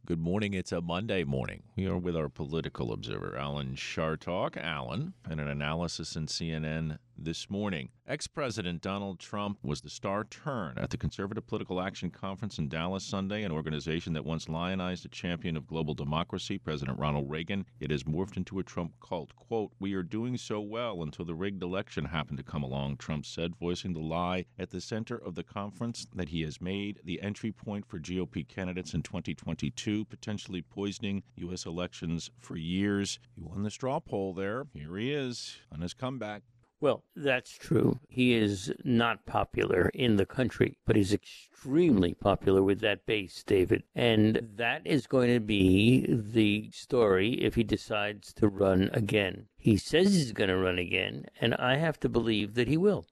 Good morning. It's a Monday morning. We are with our political observer, Alan Chartock. Alan, and an analysis in CNN this morning. Ex-President Donald Trump was the star turn at the Conservative Political Action Conference in Dallas Sunday, an organization that once lionized a champion of global democracy, President Ronald Reagan. It has morphed into a Trump cult. Quote, "We are doing so well until the rigged election happened to come along," Trump said, voicing the lie at the center of the conference that he has made the entry point for GOP candidates in 2022, potentially poisoning U.S. elections for years. He won the straw poll there. Here he is on his comeback. Well, that's true. He is not popular in the country, but he's extremely popular with that base, David. And that is going to be the story if he decides to run again. He says he's going to run again, and I have to believe that he will.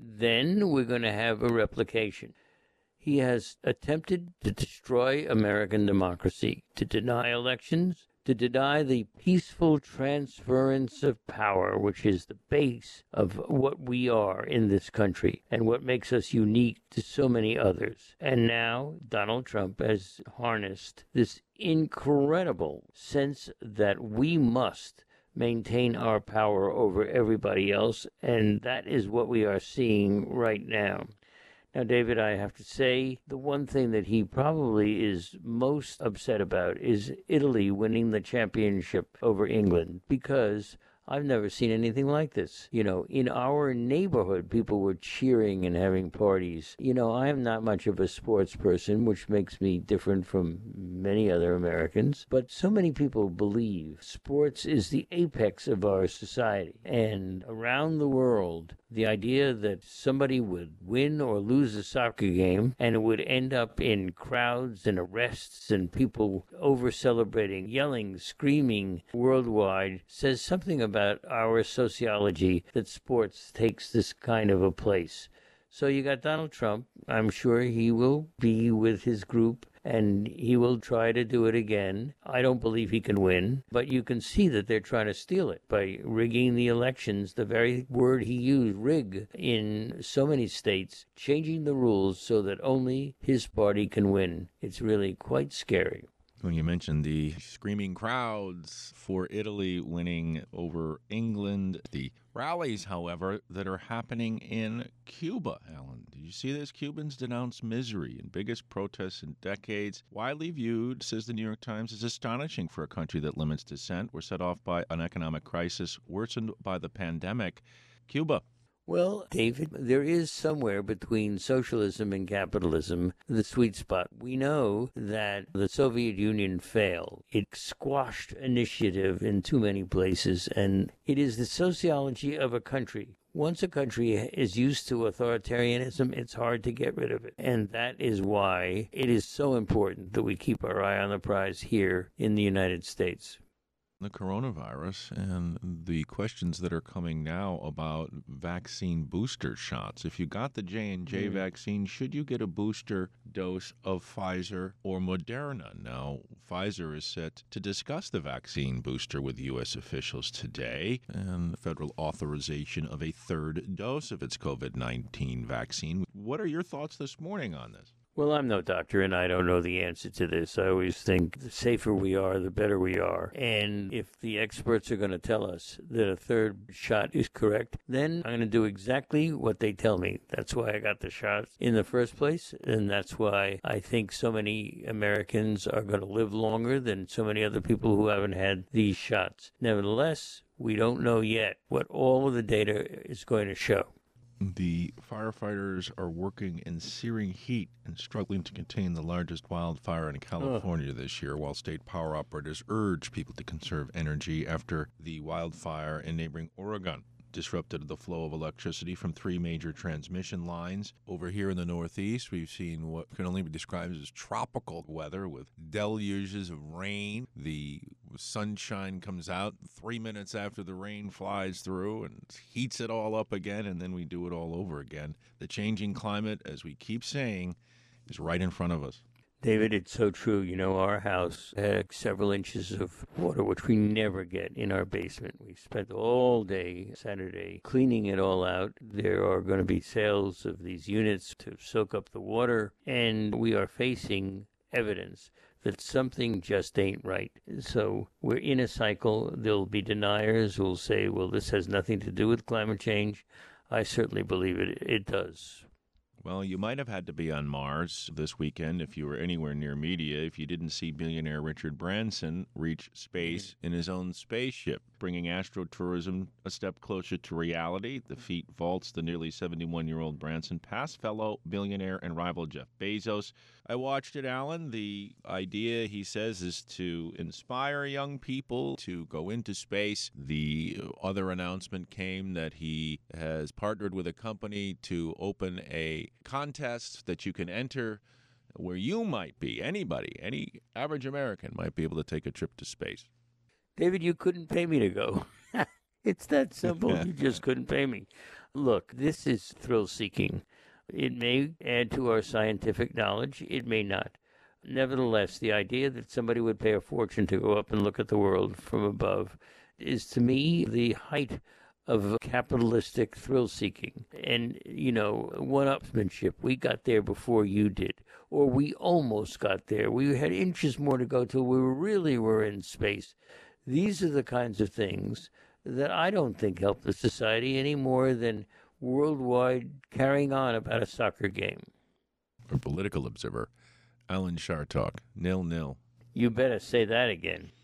Then we're going to have a replication. He has attempted to destroy American democracy, to deny elections, to deny the peaceful transference of power, which is the base of what we are in this country and what makes us unique to so many others. And now Donald Trump has harnessed this incredible sense that we must maintain our power over everybody else, and that is what we are seeing right now. Now, David, I have to say, the one thing that he probably is most upset about is Italy winning the championship over England, because I've never seen anything like this. You know, in our neighborhood, people were cheering and having parties. You know, I am not much of a sports person, which makes me different from many other Americans. But so many people believe sports is the apex of our society. And around the world, the idea that somebody would win or lose a soccer game and it would end up in crowds and arrests and people over celebrating, yelling, screaming worldwide says something about our sociology that sports takes this kind of a place. So you got Donald Trump. I'm sure he will be with his group and he will try to do it again. I don't believe he can win, but you can see that they're trying to steal it by rigging the elections, the very word he used, rig, in so many states, changing the rules so that only his party can win. It's really quite scary. When you mentioned the screaming crowds for Italy winning over England, the rallies, however, that are happening in Cuba, Alan. Did you see this? Cubans denounce misery in biggest protests in decades. Widely viewed, says the New York Times, as astonishing for a country that limits dissent. We're set off by an economic crisis worsened by the pandemic. Cuba. Well, David, there is somewhere between socialism and capitalism the sweet spot. We know that the Soviet Union failed. It squashed initiative in too many places, and it is the sociology of a country. Once a country is used to authoritarianism, it's hard to get rid of it. And that is why it is so important that we keep our eye on the prize here in the United States. The coronavirus and the questions that are coming now about vaccine booster shots. If you got the J&J vaccine, should you get a booster dose of Pfizer or Moderna? Now, Pfizer is set to discuss the vaccine booster with U.S. officials today and federal authorization of a third dose of its COVID-19 vaccine. What are your thoughts this morning on this? Well, I'm no doctor, and I don't know the answer to this. I always think the safer we are, the better we are. And if the experts are going to tell us that a third shot is correct, then I'm going to do exactly what they tell me. That's why I got the shot in the first place, and that's why I think so many Americans are going to live longer than so many other people who haven't had these shots. Nevertheless, we don't know yet what all of the data is going to show. The firefighters are working in searing heat and struggling to contain the largest wildfire in California this year, while state power operators urge people to conserve energy after the wildfire in neighboring Oregon disrupted the flow of electricity from three major transmission lines. Over here in the Northeast, we've seen what can only be described as tropical weather with deluges of rain. The sunshine comes out 3 minutes after the rain flies through and heats it all up again, and then we do it all over again. The changing climate, as we keep saying, is right in front of us. David, it's so true. You know, our house had several inches of water, which we never get in our basement. We spent all day Saturday cleaning it all out. There are going to be sales of these units to soak up the water, and we are facing evidence that something just ain't right. So we're in a cycle. There'll be deniers who'll say, well, this has nothing to do with climate change. I certainly believe it does. Well, you might have had to be on Mars this weekend if you were anywhere near media if you didn't see billionaire Richard Branson reach space in his own spaceship, bringing astrotourism a step closer to reality. The feat vaults the nearly 71-year-old Branson past fellow billionaire and rival Jeff Bezos. I watched it, Alan. The idea, he says, is to inspire young people to go into space. The other announcement came that he has partnered with a company to open a contest that you can enter where you might be, anybody, any average American might be able to take a trip to space. David, you couldn't pay me to go. It's that simple. You just couldn't pay me. Look, this is thrill-seeking. It may add to our scientific knowledge. It may not. Nevertheless, the idea that somebody would pay a fortune to go up and look at the world from above is, to me, the height of capitalistic thrill-seeking. And, one-upsmanship. We got there before you did. Or we almost got there. We had inches more to go till we really were in space. These are the kinds of things that I don't think help the society any more than worldwide carrying on about a soccer game. For Political Observer, Alan Chartock, 0-0. You better say that again.